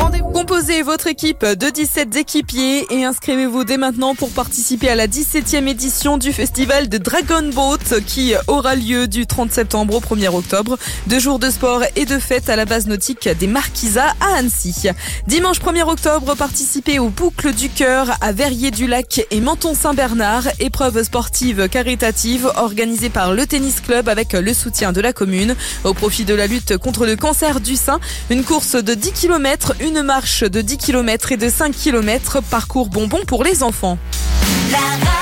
Composez votre équipe de 17 équipiers et inscrivez-vous dès maintenant pour participer à la 17e édition du festival de Dragon Boat qui aura lieu du 30 septembre au 1er octobre. 2 jours de sport et de fête à la base nautique des Marquisas à Annecy. Dimanche 1er octobre, participez aux Boucles du Cœur à Verrier-du-Lac et Menton-Saint-Bernard. Épreuve sportive caritative organisée par le Tennis Club avec le soutien de la commune. Au profit de la lutte contre le cancer du sein, une course de 10 km, une marche de 10 km et de 5 km, parcours bonbon pour les enfants.